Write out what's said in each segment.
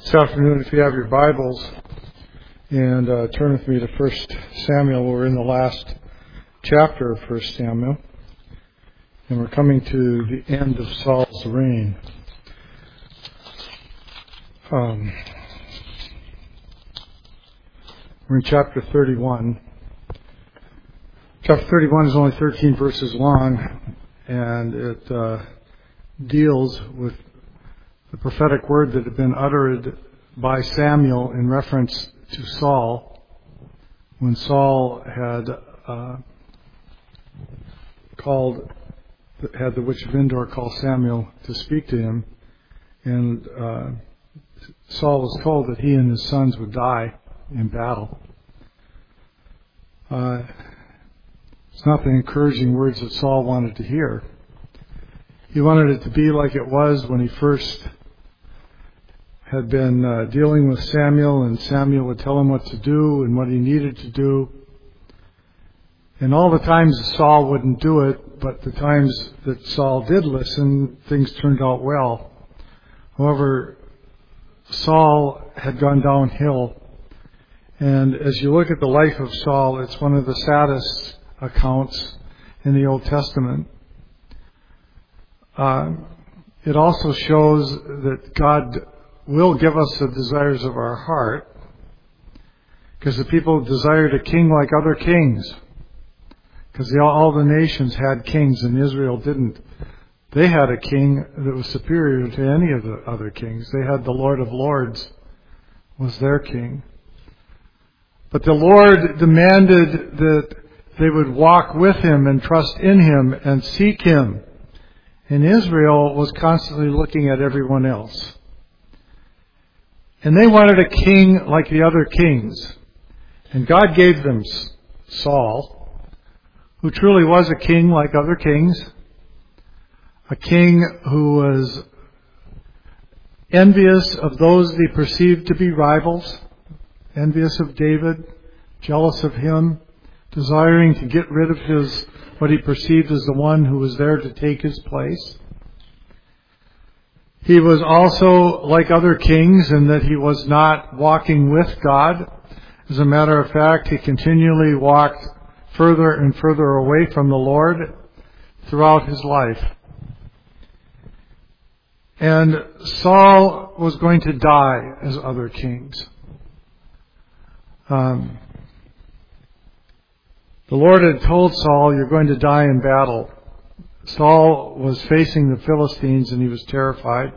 This afternoon, if you have your Bibles, and turn with me to 1 Samuel. We're in the last chapter of 1 Samuel, and we're coming to the end of Saul's reign. We're in chapter 31. Chapter 31 is only 13 verses long, and it deals with the prophetic word that had been uttered by Samuel in reference to Saul, when Saul had had the witch of Endor call Samuel to speak to him, and Saul was told that he and his sons would die in battle. It's not the encouraging words that Saul wanted to hear. He wanted it to be like it was when he first had been dealing with Samuel, and Samuel would tell him what to do and what he needed to do. And all the times Saul wouldn't do it, but the times that Saul did listen, things turned out well. However, Saul had gone downhill. And as you look at the life of Saul, it's one of the saddest accounts in the Old Testament. It also shows that God will give us the desires of our heart, because the people desired a king like other kings, because all the nations had kings and Israel didn't. They had a king that was superior to any of the other kings. They had the Lord of Lords was their king. But the Lord demanded that they would walk with Him and trust in Him and seek Him. And Israel was constantly looking at everyone else. And they wanted a king like the other kings. And God gave them Saul, who truly was a king like other kings. A king who was envious of those they perceived to be rivals. Envious of David, jealous of him, desiring to get rid of what he perceived as the one who was there to take his place. He was also like other kings in that he was not walking with God. As a matter of fact, he continually walked further and further away from the Lord throughout his life. And Saul was going to die as other kings. The Lord had told Saul, "You're going to die in battle." Saul was facing the Philistines and he was terrified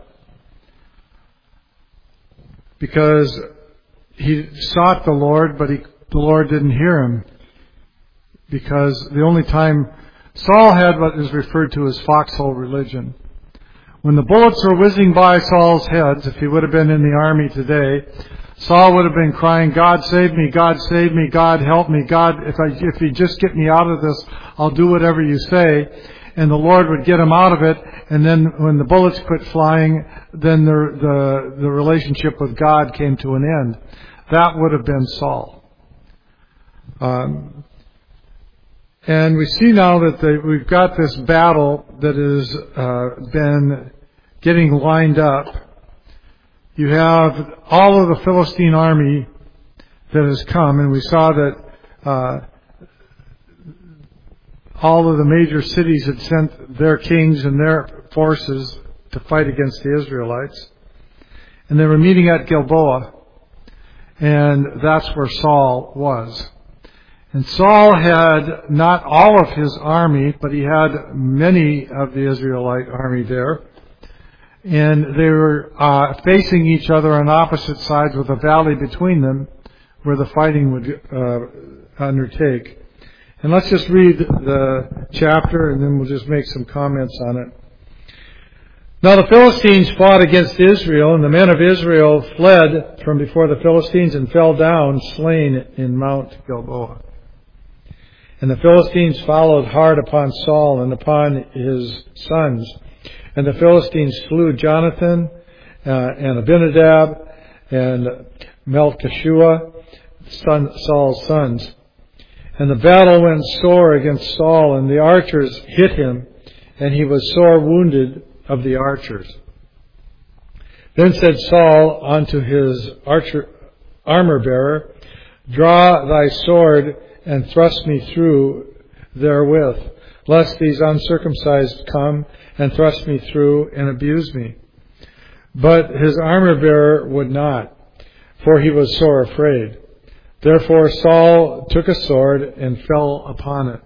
because he sought the Lord, but the Lord didn't hear him, because the only time Saul had what is referred to as foxhole religion. When the bullets were whizzing by Saul's heads, if he would have been in the army today, Saul would have been crying, "God save me, God save me, God help me, God, if you just get me out of this, I'll do whatever you say." And the Lord would get him out of it, and then when the bullets quit flying, then the relationship with God came to an end. That would have been Saul. And we see now that we've got this battle that has been getting lined up. You have all of the Philistine army that has come, and we saw that all of the major cities had sent their kings and their forces to fight against the Israelites. And they were meeting at Gilboa, and that's where Saul was. And Saul had not all of his army, but he had many of the Israelite army there. And they were facing each other on opposite sides with a valley between them where the fighting would undertake. And let's just read the chapter, and then we'll just make some comments on it. Now the Philistines fought against Israel, and the men of Israel fled from before the Philistines and fell down slain in Mount Gilboa. And the Philistines followed hard upon Saul and upon his sons. And the Philistines slew Jonathan and Abinadab and Melchishua, Saul's sons. And the battle went sore against Saul, and the archers hit him, and he was sore wounded of the archers. Then said Saul unto his armor-bearer, Draw thy sword, and thrust me through therewith, lest these uncircumcised come and thrust me through and abuse me. But his armor-bearer would not, for he was sore afraid. Therefore Saul took a sword and fell upon it.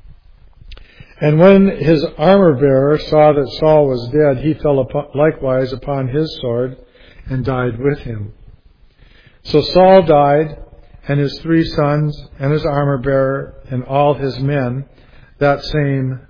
And when his armor-bearer saw that Saul was dead, he fell likewise upon his sword and died with him. So Saul died, and his 3 sons, and his armor-bearer, and all his men, that same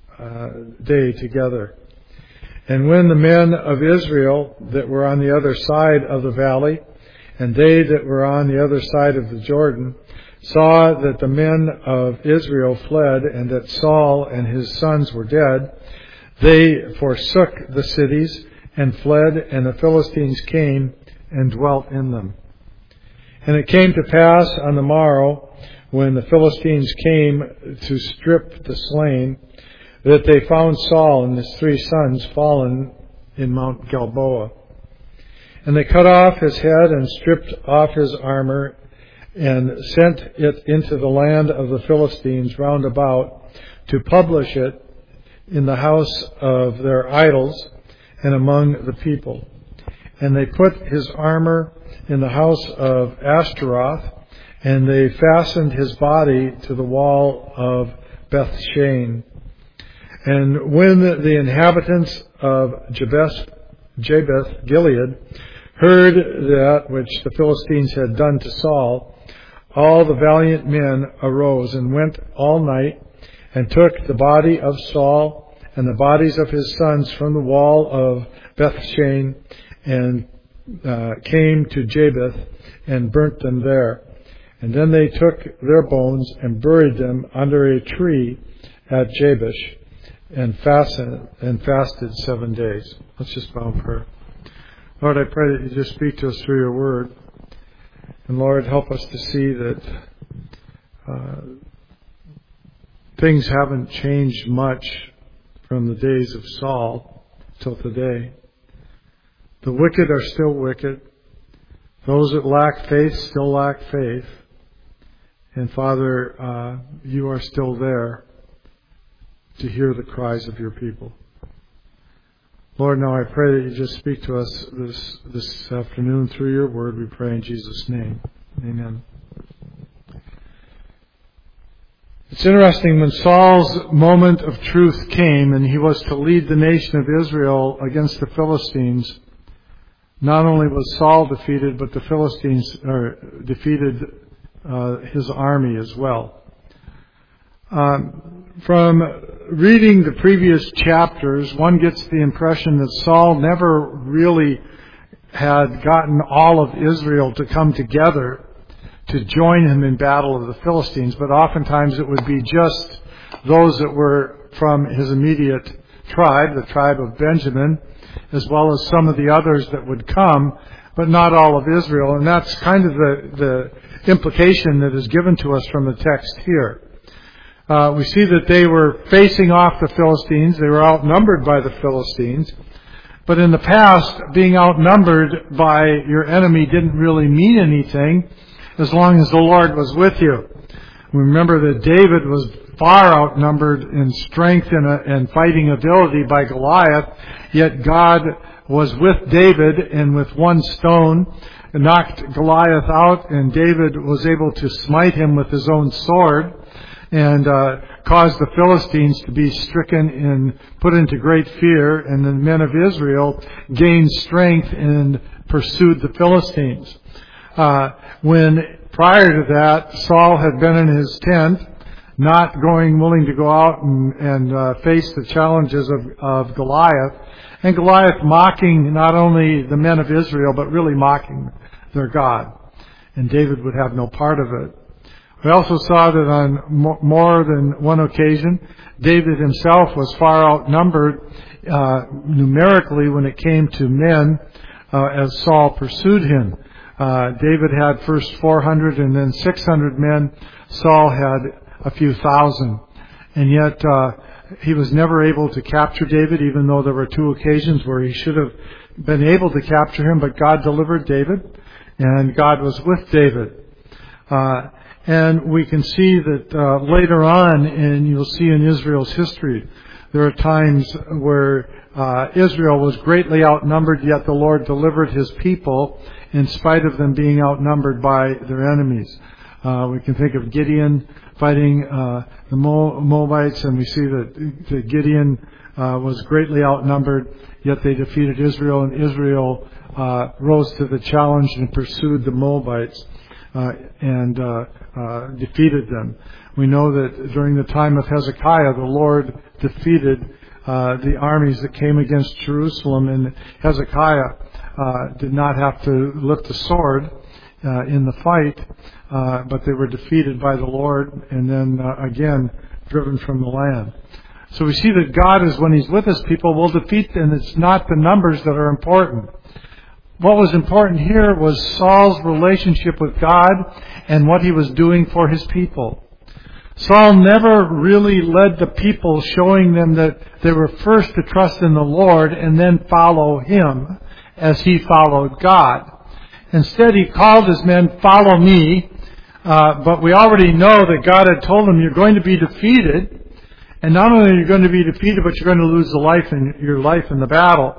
day together. And when the men of Israel that were on the other side of the valley, and they that were on the other side of the Jordan, saw that the men of Israel fled, and that Saul and his sons were dead, they forsook the cities and fled, and the Philistines came and dwelt in them. And it came to pass on the morrow, when the Philistines came to strip the slain, that they found Saul and his 3 sons fallen in Mount Gilboa. And they cut off his head and stripped off his armor, and sent it into the land of the Philistines round about, to publish it in the house of their idols and among the people. And they put his armor in the house of Ashtaroth, and they fastened his body to the wall of Bethshan. And when the inhabitants of Jabesh Gilead heard that which the Philistines had done to Saul, all the valiant men arose and went all night and took the body of Saul and the bodies of his sons from the wall of Bethshan and came to Jabesh and burnt them there. And then they took their bones and buried them under a tree at Jabesh and fasted 7 days. Let's just bow in prayer. Lord, I pray that you just speak to us through your word. And Lord, help us to see that things haven't changed much from the days of Saul till today. The wicked are still wicked. Those that lack faith still lack faith. And Father, you are still there to hear the cries of your people. Lord, now I pray that you just speak to us this afternoon through your word. We pray in Jesus' name. Amen. It's interesting, when Saul's moment of truth came and he was to lead the nation of Israel against the Philistines, not only was Saul defeated, but the Philistines defeated his army as well. From reading the previous chapters, one gets the impression that Saul never really had gotten all of Israel to come together to join him in battle of the Philistines, but oftentimes it would be just those that were from his immediate tribe, the tribe of Benjamin, as well as some of the others that would come, but not all of Israel. And that's kind of the implication that is given to us from the text here. We see that they were facing off the Philistines. They were outnumbered by the Philistines. But in the past, being outnumbered by your enemy didn't really mean anything as long as the Lord was with you. Remember that David was far outnumbered in strength and fighting ability by Goliath, yet God was with David, and with one stone knocked Goliath out, and David was able to smite him with his own sword and caused the Philistines to be stricken and put into great fear, and the men of Israel gained strength and pursued the Philistines. When prior to that, Saul had been in his tent, not willing to go out and face the challenges of Goliath, and Goliath mocking not only the men of Israel, but really mocking their God. And David would have no part of it. We also saw that on more than one occasion, David himself was far outnumbered numerically when it came to men as Saul pursued him. David had first 400 and then 600 men. Saul had a few thousand. And yet He was never able to capture David, even though there were 2 occasions where he should have been able to capture him, but God delivered David, and God was with David. And we can see that later on, and you'll see in Israel's history, there are times where Israel was greatly outnumbered, yet the Lord delivered His people in spite of them being outnumbered by their enemies. We can think of Gideon fighting the Moabites, and we see that Gideon was greatly outnumbered, yet they defeated Israel, and Israel rose to the challenge and pursued the Moabites and defeated them. We know that during the time of Hezekiah, the Lord defeated the armies that came against Jerusalem, and Hezekiah did not have to lift a sword in the fight, but they were defeated by the Lord and then again driven from the land. So we see that God is, when He's with His people, will defeat them. It's not the numbers that are important. What was important here was Saul's relationship with God and what he was doing for his people. Saul never really led the people, showing them that they were first to trust in the Lord and then follow Him as he followed God. Instead, he called his men, "Follow me," but we already know that God had told him, "You're going to be defeated, and not only are you going to be defeated, but you're going to lose your life in the battle."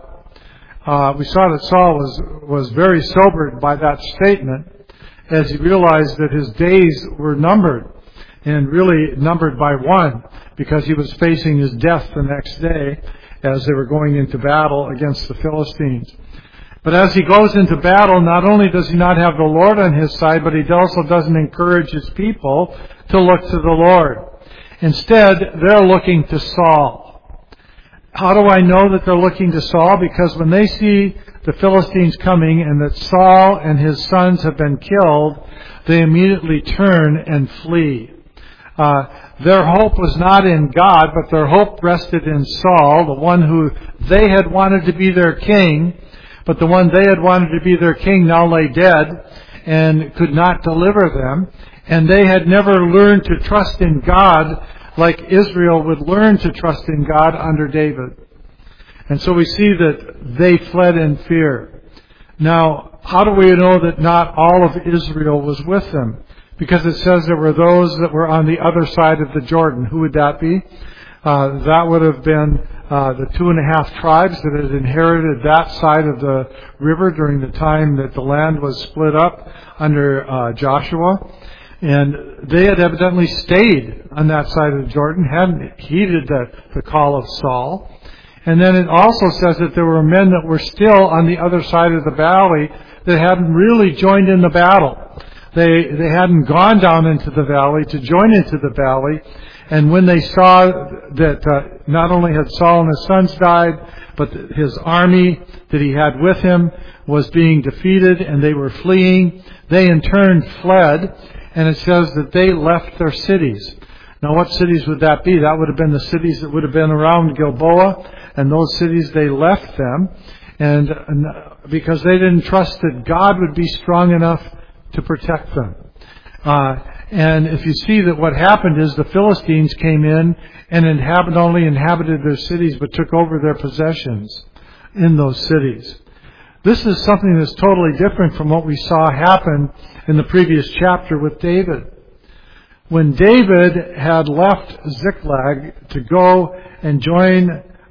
We saw that Saul was very sobered by that statement as he realized that his days were numbered, and really numbered by 1, because he was facing his death the next day as they were going into battle against the Philistines. But as he goes into battle, not only does he not have the Lord on his side, but he also doesn't encourage his people to look to the Lord. Instead, they're looking to Saul. How do I know that they're looking to Saul? Because when they see the Philistines coming and that Saul and his sons have been killed, they immediately turn and flee. Their hope was not in God, but their hope rested in Saul, the one who they had wanted to be their king, but the one they had wanted to be their king now lay dead and could not deliver them. And they had never learned to trust in God like Israel would learn to trust in God under David. And so we see that they fled in fear. Now, how do we know that not all of Israel was with them? Because it says there were those that were on the other side of the Jordan. Who would that be? That would have been the 2.5 tribes that had inherited that side of the river during the time that the land was split up under Joshua. And they had evidently stayed on that side of the Jordan, hadn't heeded the call of Saul. And then it also says that there were men that were still on the other side of the valley that hadn't really joined in the battle. They hadn't gone down into the valley to join into the valley. And when they saw that not only had Saul and his sons died, but his army that he had with him was being defeated and they were fleeing, they in turn fled. And it says that they left their cities. Now, what cities would that be? That would have been the cities that would have been around Gilboa, and those cities, they left them, and because they didn't trust that God would be strong enough to protect them. And if you see that what happened is the Philistines came in and not only inhabited their cities, but took over their possessions in those cities. This is something that's totally different from what we saw happen in the previous chapter with David. When David had left Ziklag to go and join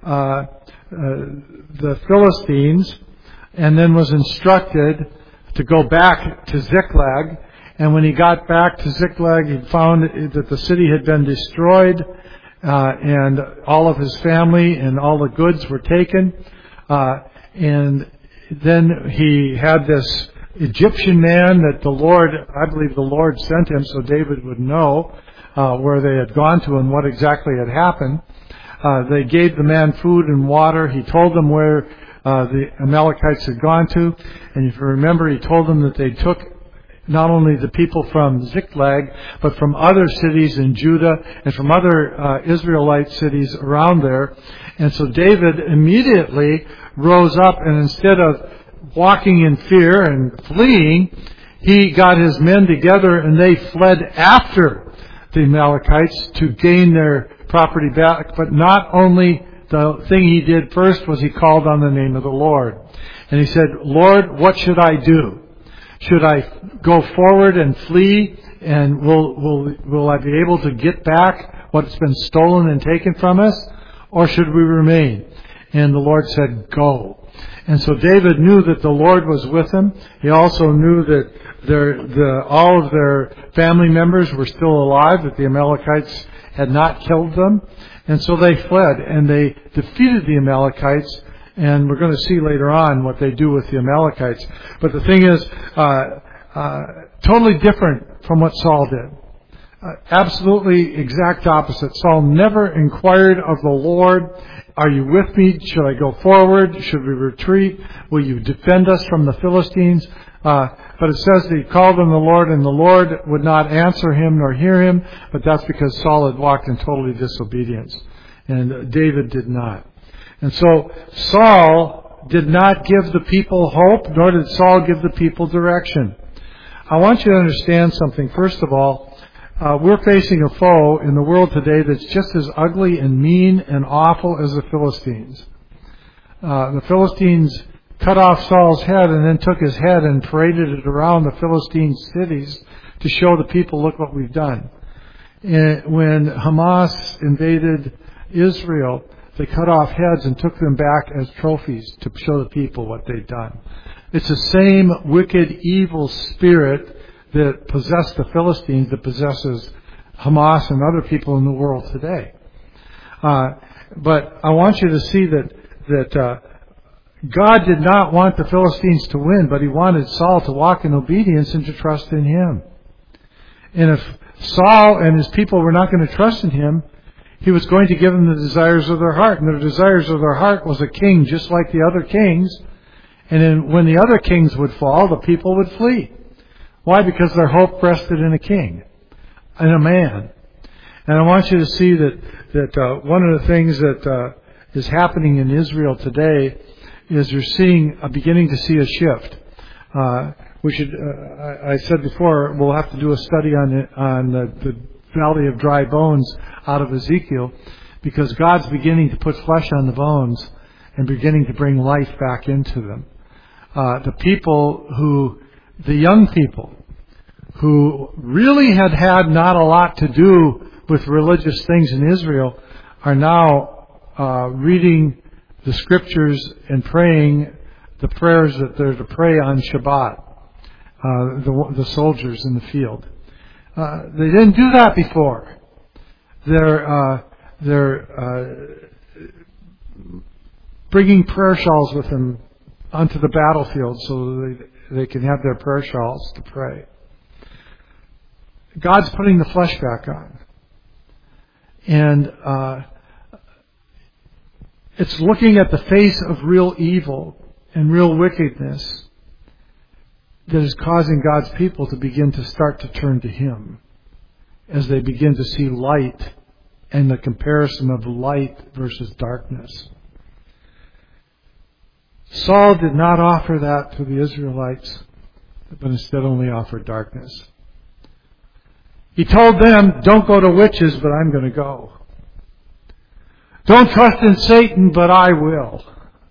the Philistines, and then was instructed to go back to Ziklag, and when he got back to Ziklag, he found that the city had been destroyed, and all of his family and all the goods were taken, and then he had this Egyptian man that the Lord, I believe the Lord sent him so David would know where they had gone to and what exactly had happened. They gave the man food and water. He told them where the Amalekites had gone to. And if you remember, he told them that they took not only the people from Ziklag, but from other cities in Judah and from other Israelite cities around there. And so David immediately rose up, and instead of walking in fear and fleeing, he got his men together and they fled after the Amalekites to gain their property back. But not only the thing he did first was he called on the name of the Lord. And he said, Lord, what should I do? Should I go forward and flee? And will I be able to get back what's been stolen and taken from us? Or should we remain? And the Lord said, go. And so David knew that the Lord was with him. He also knew that all of their family members were still alive, that the Amalekites had not killed them. And so they fled, and they defeated the Amalekites. And we're going to see later on what they do with the Amalekites. But the thing is, totally different from what Saul did. Absolutely exact opposite. Saul never inquired of the Lord, are you with me? Should I go forward? Should we retreat? Will you defend us from the Philistines? But it says that he called on the Lord, and the Lord would not answer him nor hear him, but that's because Saul had walked in total disobedience. And David did not. And so Saul did not give the people hope, nor did Saul give the people direction. I want you to understand something. First of all, we're facing a foe in the world today that's just as ugly and mean and awful as the Philistines. The Philistines cut off Saul's head and then took his head and paraded it around the Philistine cities to show the people, look what we've done. And when Hamas invaded Israel, they cut off heads and took them back as trophies to show the people what they'd done. It's the same wicked, evil spirit that possessed the Philistines that possesses Hamas and other people in the world today. But I want you to see that God did not want the Philistines to win, but He wanted Saul to walk in obedience and to trust in Him. And if Saul and his people were not going to trust in Him, He was going to give them the desires of their heart. And the desires of their heart was a king just like the other kings. And then when the other kings would fall, the people would flee. Why? Because their hope rested in a king, in a man. And I want you to see that one of the things that is happening in Israel today is you're beginning to see a shift. I said before, we'll have to do a study on the valley of dry bones out of Ezekiel, because God's beginning to put flesh on the bones and beginning to bring life back into them. The young people who really had not a lot to do with religious things in Israel are now reading the scriptures and praying the prayers that they're to pray on Shabbat, the soldiers in the field. They didn't do that before. They're bringing prayer shawls with them onto the battlefield so they can have their prayer shawls to pray. God's putting the flesh back on. And it's looking at the face of real evil and real wickedness that is causing God's people to begin to start to turn to Him as they begin to see light and the comparison of light versus darkness. Saul did not offer that to the Israelites, but instead only offered darkness. He told them, don't go to witches, but I'm going to go. Don't trust in Satan, but I will.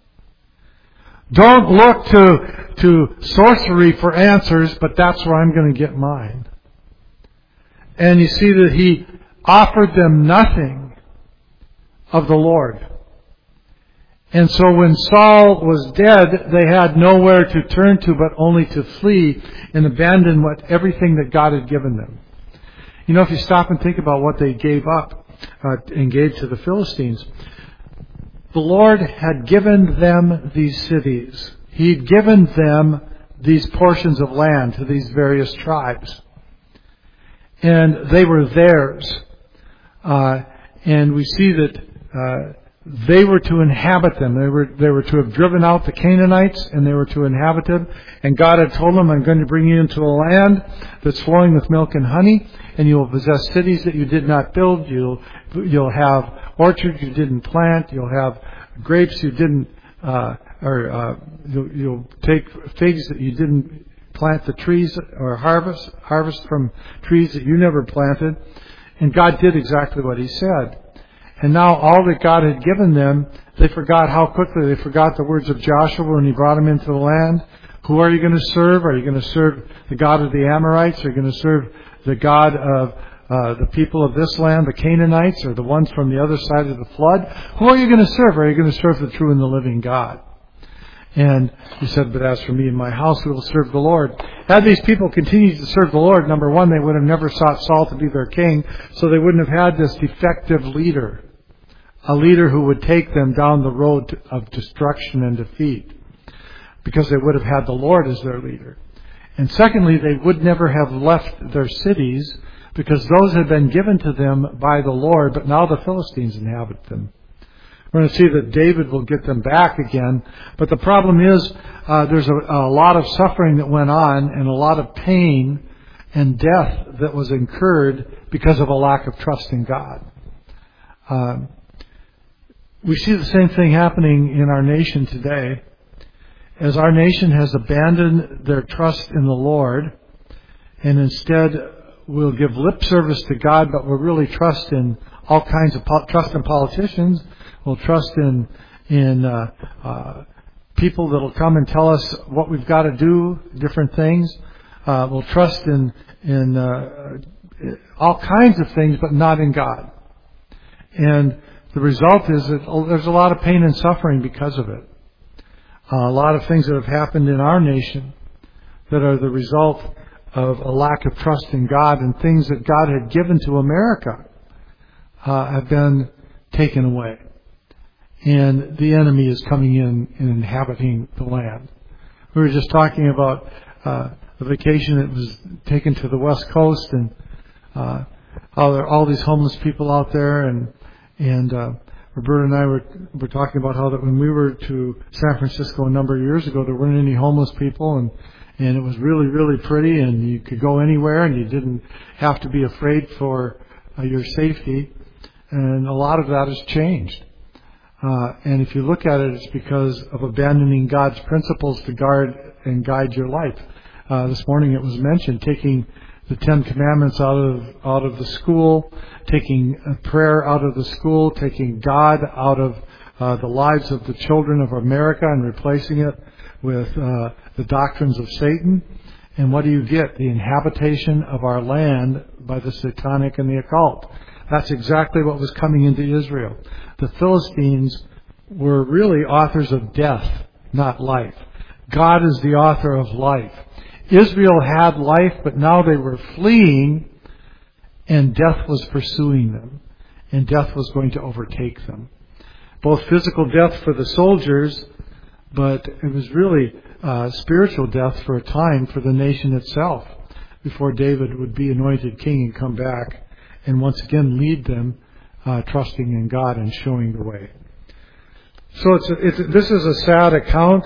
Don't look to sorcery for answers, but that's where I'm going to get mine. And you see that he offered them nothing of the Lord. And so when Saul was dead, they had nowhere to turn to but only to flee and abandon everything that God had given them. You know, if you stop and think about what they gave up and gave to the Philistines, the Lord had given them these cities. He'd given them these portions of land to these various tribes. And they were theirs. And we see that they were to inhabit them. They were to have driven out the Canaanites, and they were to inhabit them. And God had told them, I'm going to bring you into a land that's flowing with milk and honey, and you will possess cities that you did not build. You'll have orchards you didn't plant. You'll have grapes you didn't, you'll take figs that you didn't plant the trees or harvest from trees that you never planted. And God did exactly what He said. And now all that God had given them, they forgot how quickly. They forgot the words of Joshua when he brought them into the land. Who are you going to serve? Are you going to serve the God of the Amorites? Are you going to serve the God of the people of this land, the Canaanites, or the ones from the other side of the flood? Who are you going to serve? Are you going to serve the true and the living God? And he said, but as for me and my house, we will serve the Lord. Had these people continued to serve the Lord, number one, they would have never sought Saul to be their king, so they wouldn't have had this defective leader, a leader who would take them down the road of destruction and defeat, because they would have had the Lord as their leader. And secondly, they would never have left their cities, because those had been given to them by the Lord, but now the Philistines inhabit them. We're going to see that David will get them back again. But the problem is there's a lot of suffering that went on and a lot of pain and death that was incurred because of a lack of trust in God. We see the same thing happening in our nation today. As our nation has abandoned their trust in the Lord and instead will give lip service to God, but will really trust in all kinds of trust in politicians. We'll trust in people that will come and tell us what we've got to do, different things. We'll trust in all kinds of things, but not in God. And the result is that there's a lot of pain and suffering because of it. A lot of things that have happened in our nation that are the result of a lack of trust in God, and things that God had given to America have been taken away. And the enemy is coming in and inhabiting the land. We were just talking about a vacation that was taken to the West Coast, and how there are all these homeless people out there. And Roberta and I were talking about how that when we were to San Francisco a number of years ago, there weren't any homeless people, and it was really, really pretty, and you could go anywhere, and you didn't have to be afraid for your safety. And a lot of that has changed. And if you look at it, it's because of abandoning God's principles to guard and guide your life. This morning it was mentioned, taking the Ten Commandments out of the school, taking prayer out of the school, taking God out of the lives of the children of America and replacing it with the doctrines of Satan. And what do you get? The inhabitation of our land by the satanic and the occult. That's exactly what was coming into Israel. The Philistines were really authors of death, not life. God is the author of life. Israel had life, but now they were fleeing, and death was pursuing them, and death was going to overtake them. Both physical death for the soldiers, but it was really spiritual death for a time for the nation itself, before David would be anointed king and come back and once again lead them, trusting in God and showing the way. So this is a sad account,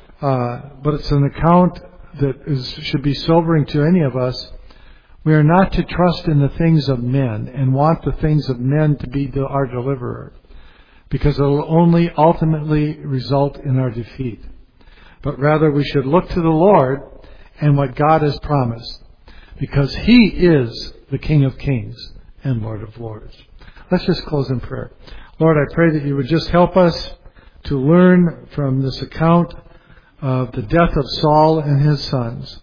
but it's an account that should be sobering to any of us. We are not to trust in the things of men and want the things of men to be our deliverer, because it will only ultimately result in our defeat. But rather we should look to the Lord and what God has promised, because He is the King of Kings and Lord of Lords. Let's just close in prayer. Lord, I pray that you would just help us to learn from this account of the death of Saul and his sons,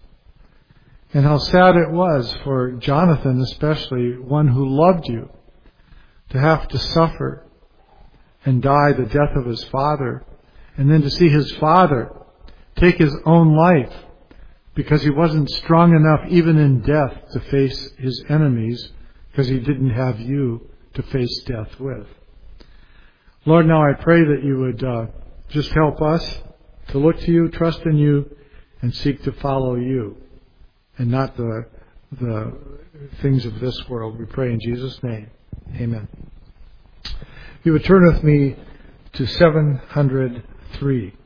and how sad it was for Jonathan, especially, one who loved you, to have to suffer and die the death of his father, and then to see his father take his own life because he wasn't strong enough even in death to face his enemies, because he didn't have you to face death with. Lord, now I pray that you would just help us to look to you, trust in you, and seek to follow you, and not the things of this world. We pray in Jesus' name. Amen. You would turn with me to 703.